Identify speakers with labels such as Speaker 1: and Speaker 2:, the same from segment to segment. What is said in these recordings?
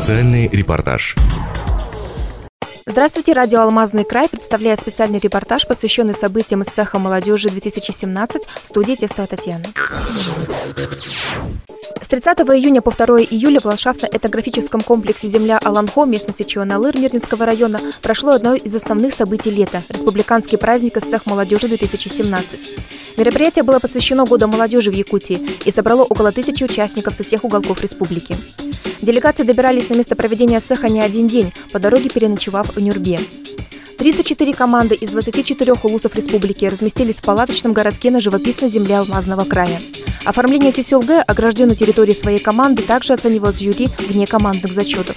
Speaker 1: Специальный репортаж.
Speaker 2: Здравствуйте, радио «Алмазный край» представляет специальный репортаж, посвященный событиям из цеха молодежи 2017, в студии Тестова Татьяна. С 30 июня по 2 июля в ландшафтно-этнографическом комплексе «Земля Аланхо» местности Чуаналыр Мирнинского района прошло одно из основных событий лета – республиканский праздник из цеха молодежи 2017. Мероприятие было посвящено Году молодежи в Якутии и собрало около 1000 участников со всех уголков республики. Делегации добирались на место проведения цеха не один день, по дороге переночевав в Нюрбе. 34 команды из 24 улусов республики разместились в палаточном городке на живописной земле Алмазного края. Оформление ТСЛГ, огражденной территории своей команды, также оценивалось жюри вне командных зачетов.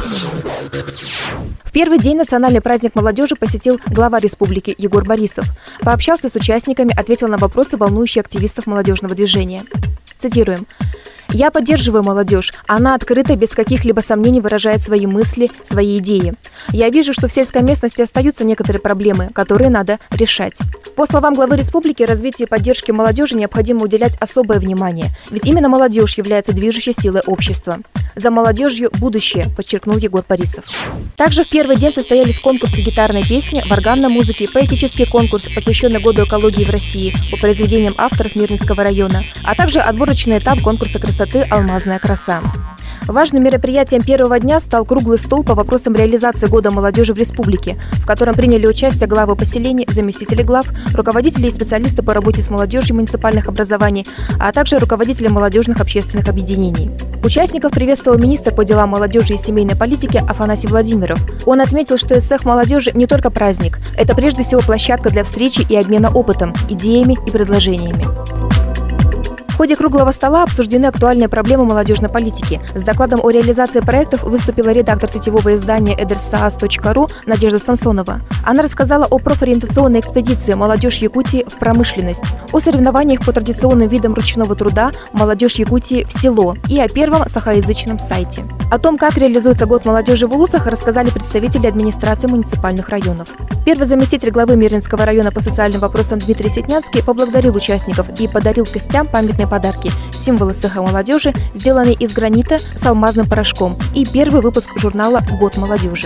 Speaker 2: В первый день национальный праздник молодежи посетил глава республики Егор Борисов. Пообщался с участниками, ответил на вопросы, волнующие активистов молодежного движения. Цитируем. «Я поддерживаю молодежь. Она открыто, без каких-либо сомнений выражает свои мысли, свои идеи. Я вижу, что в сельской местности остаются некоторые проблемы, которые надо решать». По словам главы республики, развитию и поддержке молодежи необходимо уделять особое внимание, ведь именно молодежь является движущей силой общества. «За молодежью будущее», подчеркнул Егор Борисов. Также в первый день состоялись конкурсы гитарной песни, варганной музыки, поэтический конкурс, посвященный Году экологии в России по произведениям авторов Мирнинского района, а также отборочный этап конкурса красоты «Алмазная краса». Важным мероприятием первого дня стал круглый стол по вопросам реализации Года молодежи в республике, в котором приняли участие главы поселений, заместители глав, руководители и специалисты по работе с молодежью муниципальных образований, а также руководители молодежных общественных объединений. Участников приветствовал министр по делам молодежи и семейной политики Афанасий Владимиров. Он отметил, что цех молодежи не только праздник, это прежде всего площадка для встречи и обмена опытом, идеями и предложениями. В ходе круглого стола обсуждены актуальные проблемы молодежной политики. С докладом о реализации проектов выступила редактор сетевого издания edersaas.ru Надежда Самсонова. Она рассказала о профориентационной экспедиции «Молодежь Якутии в промышленность», о соревнованиях по традиционным видам ручного труда «Молодежь Якутии в село» и о первом сахоязычном сайте. О том, как реализуется Год молодежи в улусах, рассказали представители администрации муниципальных районов. Первый заместитель главы Мирнинского района по социальным вопросам Дмитрий Сетняцкий поблагодарил участников и подарил гостям памятные подарки – символы цеха молодежи, сделанные из гранита с алмазным порошком, и первый выпуск журнала «Год молодежи».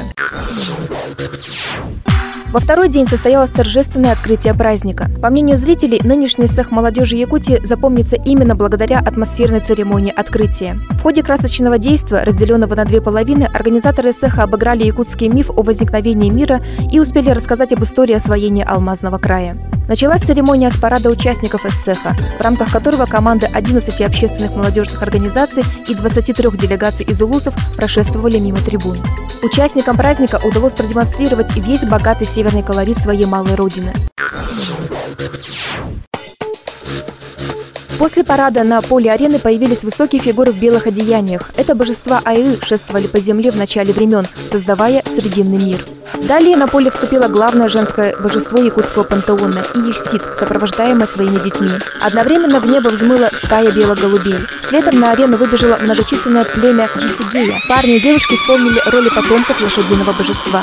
Speaker 2: Во второй день состоялось торжественное открытие праздника. По мнению зрителей, нынешний цех молодежи Якутии запомнится именно благодаря атмосферной церемонии открытия. В ходе красочного действа, разделенного на две половины, организаторы цеха обыграли якутский миф о возникновении мира и успели рассказать об истории освоения Алмазного края. Началась церемония с парада участников из цеха, в рамках которого команды 11 общественных молодежных организаций и 23 делегаций из улусов прошествовали мимо трибун. Участникам праздника удалось продемонстрировать весь богатый северный колорит своей малой родины. После парада на поле арены появились высокие фигуры в белых одеяниях. Это божества Айы шествовали по земле в начале времен, создавая срединный мир. Далее на поле вступило главное женское божество якутского пантеона – Иесид, сопровождаемое своими детьми. Одновременно в небо взмыла стая белых голубей. Следом на арену выбежало многочисленное племя Джисигея. Парни и девушки исполнили роли потомков лошадиного божества.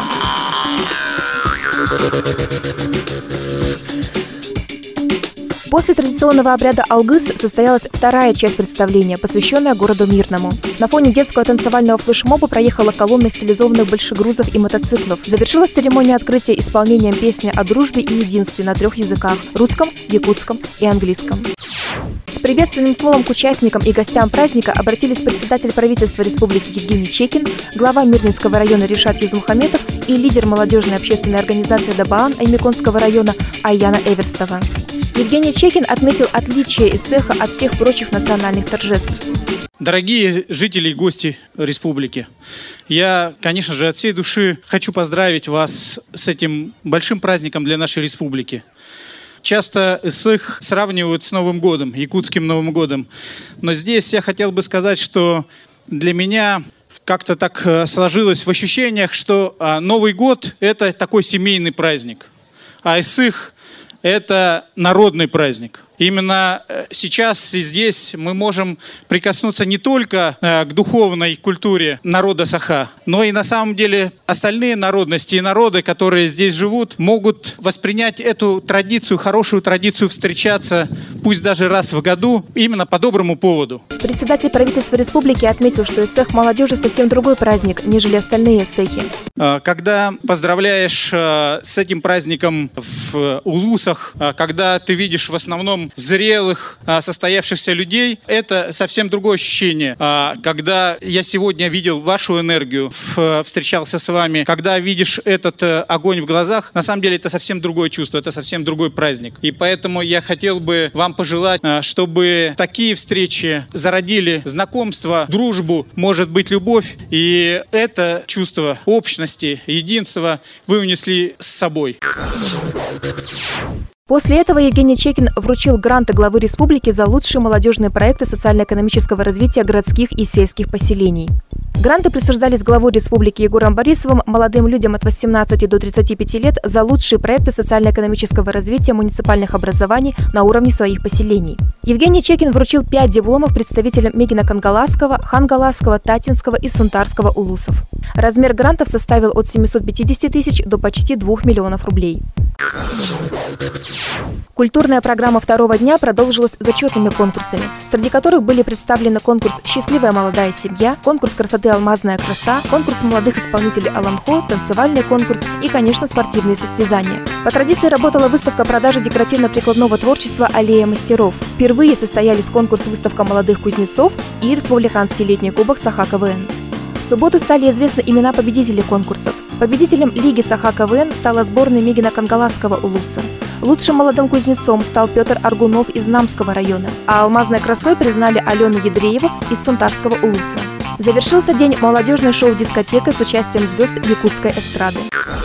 Speaker 2: После традиционного обряда Алгыс состоялась вторая часть представления, посвященная городу Мирному. На фоне детского танцевального флешмоба проехала колонна стилизованных большегрузов и мотоциклов. Завершилась церемония открытия исполнением песни о дружбе и единстве на 3 языках – русском, якутском и английском. С приветственным словом к участникам и гостям праздника обратились председатель правительства республики Евгений Чекин, глава Мирнинского района Ришат Юзмухаметов и лидер молодежной общественной организации Дабаан Аймеконского района Аяна Эверстова. Евгений Чекин отметил отличие из цеха от всех прочих национальных торжеств.
Speaker 3: Дорогие жители и гости республики, я, конечно же, от всей души хочу поздравить вас с этим большим праздником для нашей республики. Часто ССХ сравнивают с Новым годом, якутским Новым годом. Но здесь я хотел бы сказать, что для меня как-то так сложилось в ощущениях, что Новый год – это такой семейный праздник, а ССХ – это народный праздник. Именно сейчас и здесь мы можем прикоснуться не только к духовной культуре народа Саха, но и на самом деле остальные народности и народы, которые здесь живут, могут воспринять эту традицию, хорошую традицию встречаться, пусть даже раз в году, именно по доброму поводу.
Speaker 2: Председатель правительства республики отметил, что эссех молодежи совсем другой праздник, нежели остальные эссехи.
Speaker 3: Когда поздравляешь с этим праздником в улусах, когда ты видишь в основном зрелых, состоявшихся людей, это совсем другое ощущение. Когда я сегодня видел вашу энергию, встречался с вами, когда видишь этот огонь в глазах, на самом деле это совсем другое чувство, это совсем другой праздник. И поэтому я хотел бы вам пожелать, чтобы такие встречи зародили знакомство, дружбу, может быть, любовь, и это чувство общности, единства вы унесли с собой.
Speaker 2: После этого Евгений Чекин вручил гранты главы республики за лучшие молодежные проекты социально-экономического развития городских и сельских поселений. Гранты присуждались главой республики Егором Борисовым молодым людям от 18 до 35 лет за лучшие проекты социально-экономического развития муниципальных образований на уровне своих поселений. Евгений Чекин вручил 5 дипломов представителям Мегино-Кангаласского, Хангаласского, Татинского и Сунтарского улусов. Размер грантов составил от 750 тысяч до почти 2 миллионов рублей. Культурная программа второго дня продолжилась зачетными конкурсами, среди которых были представлены конкурс «Счастливая молодая семья», конкурс «Красоты алмазная краса», конкурс молодых исполнителей Аланхо, танцевальный конкурс и, конечно, спортивные состязания. По традиции работала выставка продажи декоративно-прикладного творчества «Аллея мастеров». Впервые состоялись конкурс-выставка молодых кузнецов и республиканский летний кубок Саха КВН. В субботу стали известны имена победителей конкурсов. Победителем Лиги Саха КВН стала сборная Мегино-Кангаласского улуса. Лучшим молодым кузнецом стал Петр Аргунов из Намского района, а алмазной красой признали Алену Едрееву из Сунтарского улуса. Завершился день молодежной шоу-дискотекой с участием звезд якутской эстрады.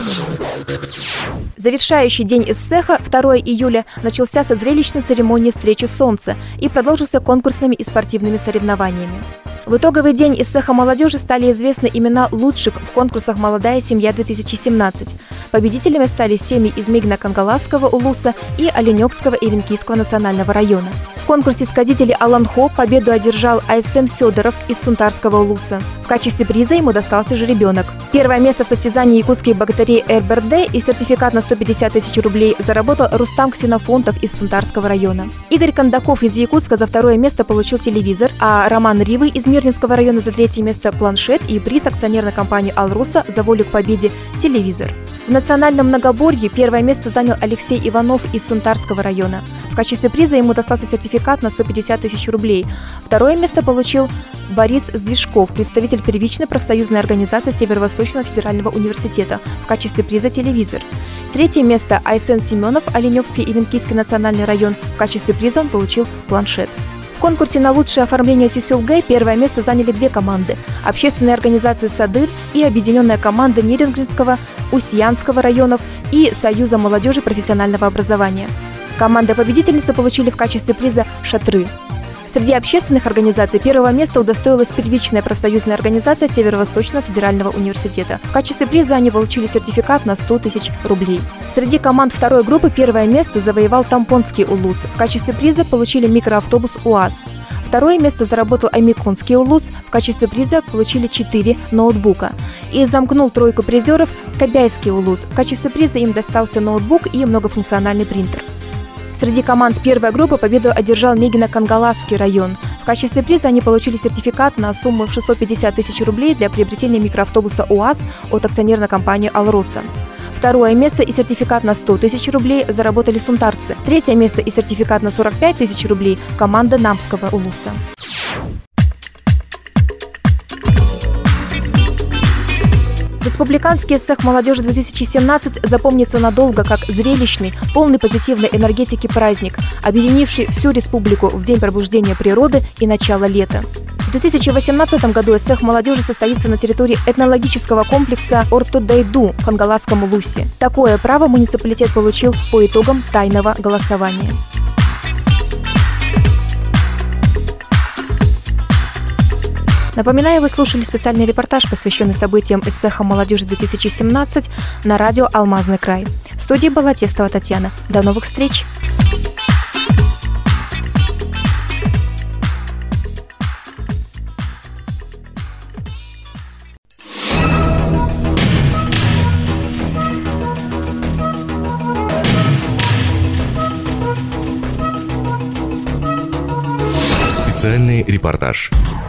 Speaker 2: Завершающий день эссеха 2 июля начался со зрелищной церемонии встречи солнца и продолжился конкурсными и спортивными соревнованиями. В итоговый день эссеха молодежи стали известны имена лучших в конкурсах «Молодая семья-2017». Победителями стали семьи из Мегино-Кангаласского улуса и Оленёкского и Венкийского национального района. В конкурсе сказителей Аланхо победу одержал Айсен Федоров из Сунтарского улуса. В качестве приза ему достался жеребенок. Первое место в состязании якутских богатырей РБРД и сертификат на 150 тысяч рублей заработал Рустам Ксенофонтов из Сунтарского района. Игорь Кондаков из Якутска за второе место получил телевизор, а Роман Ривый из Мирнинского района за третье место планшет и приз акционерной компании «Алруса» за волю к победе телевизор. В национальном многоборье первое место занял Алексей Иванов из Сунтарского района. В качестве приза ему достался сертификат на 150 тысяч рублей. Второе место получил Борис Сдвижков, представитель первичной профсоюзной организации Северо-Восточного федерального университета, в качестве приза телевизор. Третье место Айсен Семенов, Оленёкский и Венкийский национальный район, в качестве приза он получил планшет. В конкурсе на лучшее оформление Тюсюлгэй первое место заняли 2 команды – общественные организации «Садыр» и объединенная команда Нерингринского, Устьянского районов и Союза молодежи профессионального образования. Команды-победительницы получили в качестве приза шатры. Среди общественных организаций первого места удостоилась первичная профсоюзная организация Северо-Восточного федерального университета. В качестве приза они получили сертификат на 100 тысяч рублей. Среди команд второй группы первое место завоевал Тампонский улус. В качестве приза получили микроавтобус УАЗ. Второе место заработал Амиконский улус. В качестве приза получили 4 ноутбука. И замкнул тройку призеров Кобяйский улус. В качестве приза им достался ноутбук и многофункциональный принтер. Среди команд первой группы победу одержал Мегино-Кангаласский район. В качестве приза они получили сертификат на сумму 650 тысяч рублей для приобретения микроавтобуса УАЗ от акционерной компании «Алроса». Второе место и сертификат на 100 тысяч рублей заработали сунтарцы. Третье место и сертификат на 45 тысяч рублей – команда Намского улуса. Республиканский эссех молодежи 2017 запомнится надолго как зрелищный, полный позитивной энергетики праздник, объединивший всю республику в день пробуждения природы и начала лета. В 2018 году эссех молодежи состоится на территории этнологического комплекса Ортодайду в Хангаласском улусе. Такое право муниципалитет получил по итогам тайного голосования. Напоминаю, вы слушали специальный репортаж, посвященный событиям эссеха молодежи 2017 на радио «Алмазный край». В студии была Тестова Татьяна. До новых встреч!
Speaker 1: Специальный репортаж.